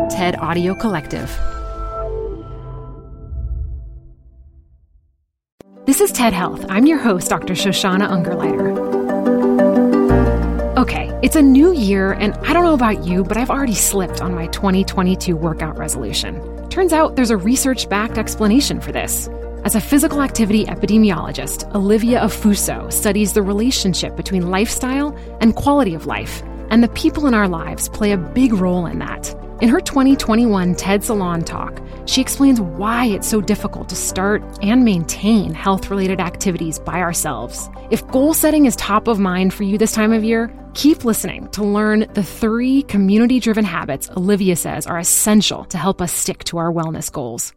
TED Audio Collective. This is TED Health. I'm your host, Dr. Shoshana Ungerleider. Okay, it's a new year, and I don't know about you, but I've already slipped on my 2022 workout resolution. Turns out there's a research-backed explanation for this. As a physical activity epidemiologist, Olivia Afuso studies the relationship between lifestyle and quality of life, and the people in our lives play a big role in that. In her 2021 TED Salon talk, she explains why it's so difficult to start and maintain health-related activities by ourselves. If goal setting is top of mind for you this time of year, keep listening to learn the 3 community-driven habits Olivia says are essential to help us stick to our wellness goals.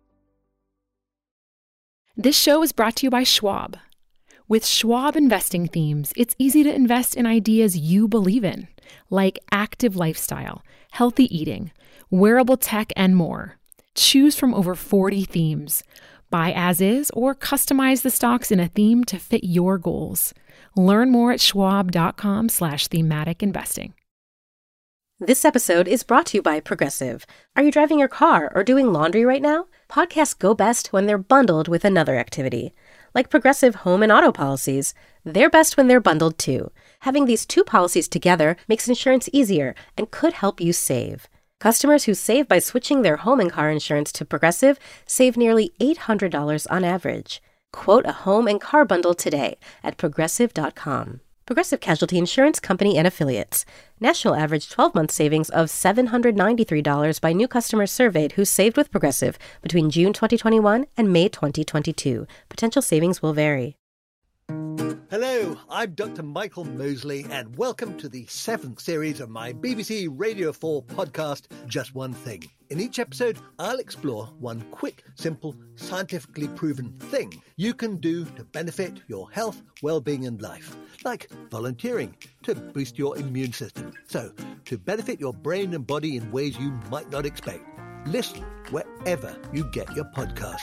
This show is brought to you by Schwab. With Schwab investing themes, it's easy to invest in ideas you believe in, like active lifestyle, healthy eating, wearable tech, and more. Choose from over 40 themes. Buy as is or customize the stocks in a theme to fit your goals. Learn more at schwab.com/thematic investing. This episode is brought to you by Progressive. Are you driving your car or doing laundry right now? Podcasts go best when they're bundled with another activity. Like Progressive home and auto policies, they're best when they're bundled too. Having these 2 policies together makes insurance easier and could help you save. Customers who save by switching their home and car insurance to Progressive save nearly $800 on average. Quote a home and car bundle today at Progressive.com. Progressive Casualty Insurance Company and Affiliates. National average 12-month savings of $793 by new customers surveyed who saved with Progressive between June 2021 and May 2022. Potential savings will vary. Hello, I'm Dr. Michael Mosley, and welcome to the 7th series of my BBC Radio 4 podcast, Just One Thing. In each episode, I'll explore one quick, simple, scientifically proven thing you can do to benefit your health, well-being and life. Like volunteering to boost your immune system. So, to benefit your brain and body in ways you might not expect. Listen wherever you get your podcasts.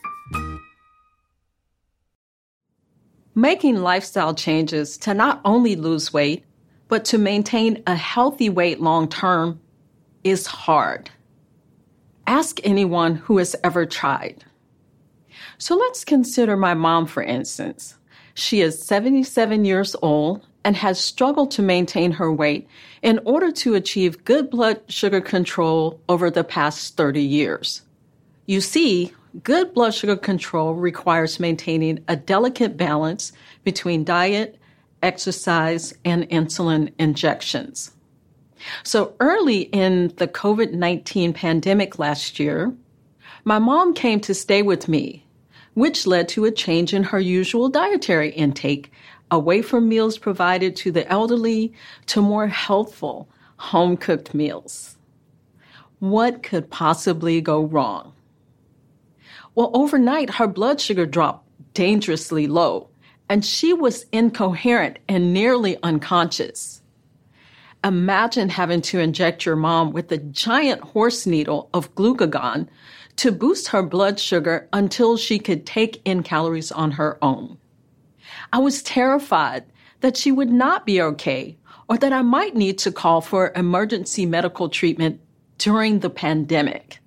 Making lifestyle changes to not only lose weight, but to maintain a healthy weight long-term is hard. Ask anyone who has ever tried. So let's consider my mom, for instance. She is 77 years old and has struggled to maintain her weight in order to achieve good blood sugar control over the past 30 years. You see, good blood sugar control requires maintaining a delicate balance between diet, exercise, and insulin injections. So early in the COVID-19 pandemic last year, my mom came to stay with me, which led to a change in her usual dietary intake, away from meals provided to the elderly to more healthful, home-cooked meals. What could possibly go wrong? Well, overnight, her blood sugar dropped dangerously low, and she was incoherent and nearly unconscious. Imagine having to inject your mom with a giant horse needle of glucagon to boost her blood sugar until she could take in calories on her own. I was terrified that she would not be okay or that I might need to call for emergency medical treatment during the pandemic.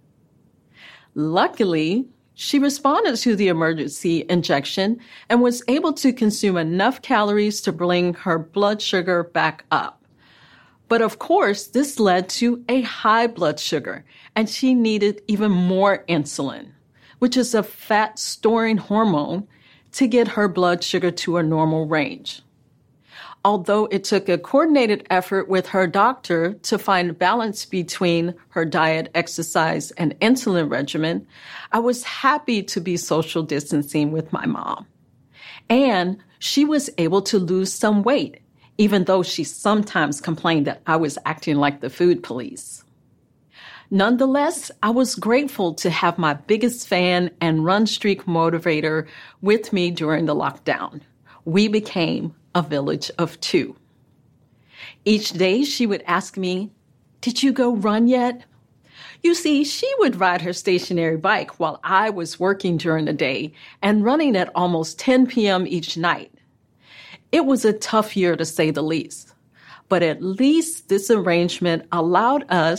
Luckily, she responded to the emergency injection and was able to consume enough calories to bring her blood sugar back up. But of course, this led to a high blood sugar, and she needed even more insulin, which is a fat-storing hormone, to get her blood sugar to a normal range. Although it took a coordinated effort with her doctor to find balance between her diet, exercise, and insulin regimen, I was happy to be social distancing with my mom. And she was able to lose some weight, even though she sometimes complained that I was acting like the food police. Nonetheless, I was grateful to have my biggest fan and run streak motivator with me during the lockdown. We became a village of 2. Each day she would ask me, "Did you go run yet?" You see, she would ride her stationary bike while I was working during the day and running at almost 10 p.m. each night. It was a tough year to say the least, but at least this arrangement allowed us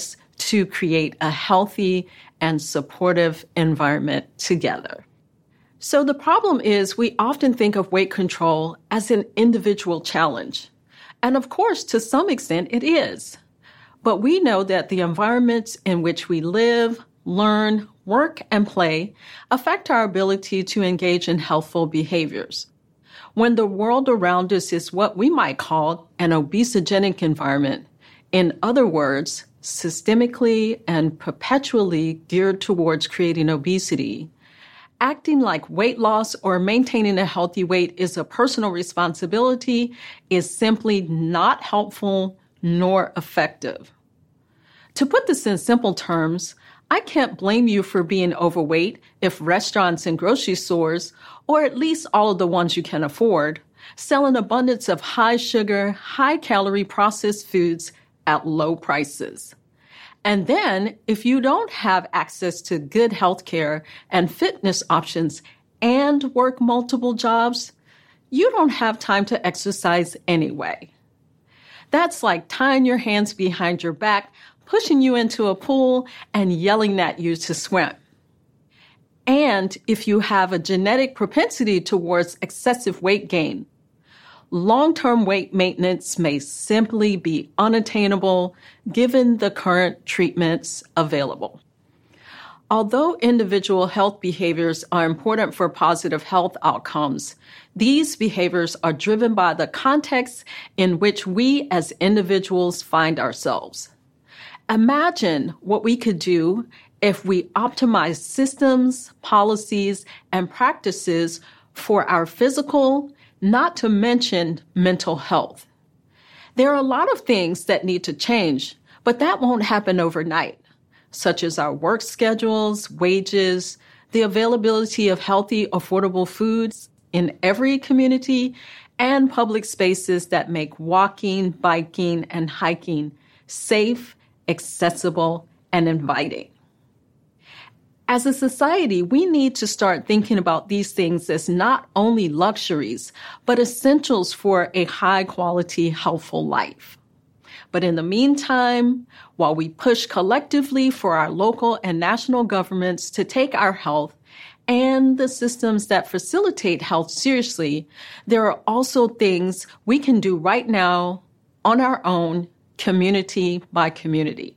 to create a healthy and supportive environment together. So the problem is we often think of weight control as an individual challenge. And of course, to some extent, it is. But we know that the environments in which we live, learn, work, and play affect our ability to engage in healthful behaviors. When the world around us is what we might call an obesogenic environment, in other words, systemically and perpetually geared towards creating obesity, acting like weight loss or maintaining a healthy weight is a personal responsibility is simply not helpful nor effective. To put this in simple terms, I can't blame you for being overweight if restaurants and grocery stores, or at least all of the ones you can afford, sell an abundance of high sugar, high calorie processed foods at low prices. And then, if you don't have access to good health care and fitness options and work multiple jobs, you don't have time to exercise anyway. That's like tying your hands behind your back, pushing you into a pool, and yelling at you to swim. And if you have a genetic propensity towards excessive weight gain, long-term weight maintenance may simply be unattainable given the current treatments available. Although individual health behaviors are important for positive health outcomes, these behaviors are driven by the context in which we as individuals find ourselves. Imagine what we could do if we optimize systems, policies, and practices for our physical, not to mention mental health. There are a lot of things that need to change, but that won't happen overnight, such as our work schedules, wages, the availability of healthy, affordable foods in every community, and public spaces that make walking, biking, and hiking safe, accessible, and inviting. As a society, we need to start thinking about these things as not only luxuries, but essentials for a high-quality, healthful life. But in the meantime, while we push collectively for our local and national governments to take our health and the systems that facilitate health seriously, there are also things we can do right now on our own, community by community.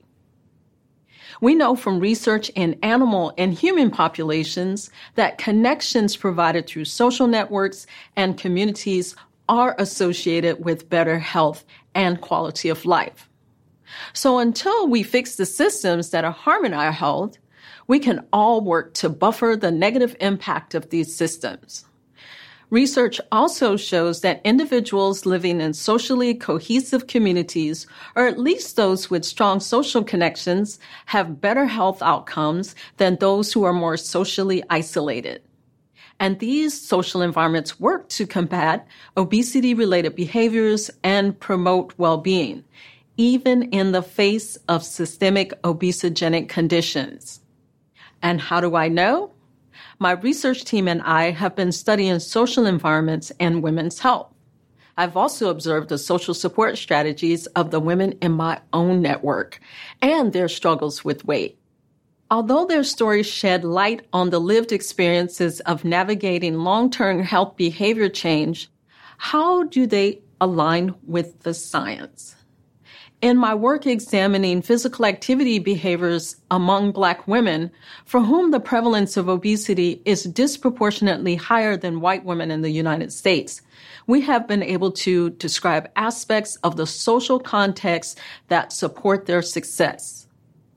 We know from research in animal and human populations that connections provided through social networks and communities are associated with better health and quality of life. So until we fix the systems that are harming our health, we can all work to buffer the negative impact of these systems. Research also shows that individuals living in socially cohesive communities, or at least those with strong social connections, have better health outcomes than those who are more socially isolated. And these social environments work to combat obesity-related behaviors and promote well-being, even in the face of systemic obesogenic conditions. And how do I know? My research team and I have been studying social environments and women's health. I've also observed the social support strategies of the women in my own network and their struggles with weight. Although their stories shed light on the lived experiences of navigating long-term health behavior change, how do they align with the science? In my work examining physical activity behaviors among Black women, for whom the prevalence of obesity is disproportionately higher than white women in the United States, we have been able to describe aspects of the social context that support their success.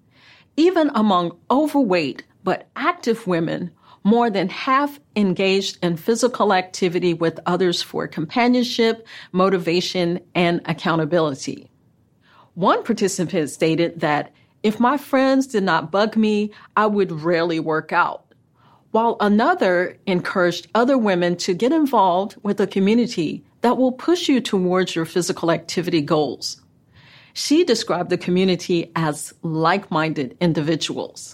Even among overweight but active women, more than half engaged in physical activity with others for companionship, motivation, and accountability. One participant stated that if my friends did not bug me, I would rarely work out, while another encouraged other women to get involved with a community that will push you towards your physical activity goals. She described the community as like-minded individuals.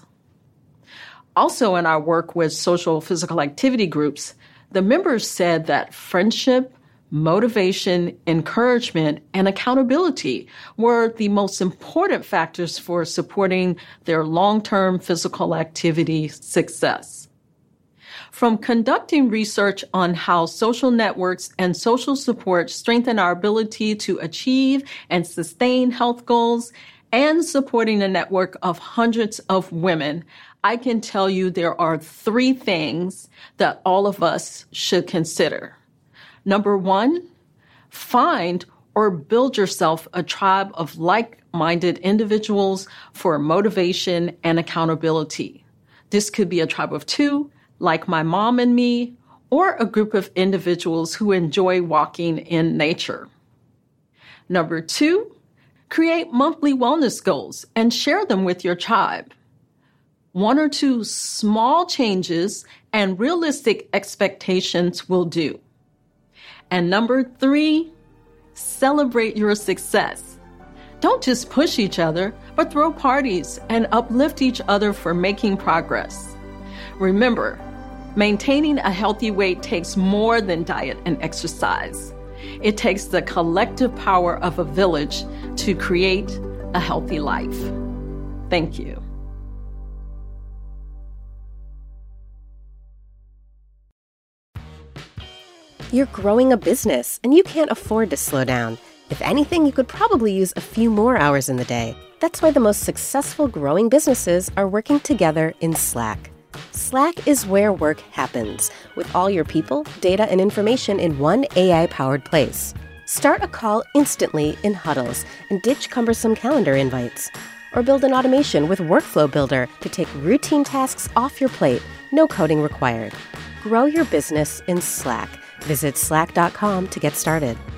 Also in our work with social physical activity groups, the members said that friendship, motivation, encouragement, and accountability were the most important factors for supporting their long-term physical activity success. From conducting research on how social networks and social support strengthen our ability to achieve and sustain health goals, and supporting a network of hundreds of women, I can tell you there are 3 things that all of us should consider. Number 1, find or build yourself a tribe of like-minded individuals for motivation and accountability. This could be a tribe of 2, like my mom and me, or a group of individuals who enjoy walking in nature. Number 2, create monthly wellness goals and share them with your tribe. 1 or 2 small changes and realistic expectations will do. And number 3, celebrate your success. Don't just push each other, but throw parties and uplift each other for making progress. Remember, maintaining a healthy weight takes more than diet and exercise. It takes the collective power of a village to create a healthy life. Thank you. You're growing a business, and you can't afford to slow down. If anything, you could probably use a few more hours in the day. That's why the most successful growing businesses are working together in Slack. Slack is where work happens, with all your people, data, and information in one AI-powered place. Start a call instantly in huddles and ditch cumbersome calendar invites. Or build an automation with Workflow Builder to take routine tasks off your plate, no coding required. Grow your business in Slack. Visit slack.com to get started.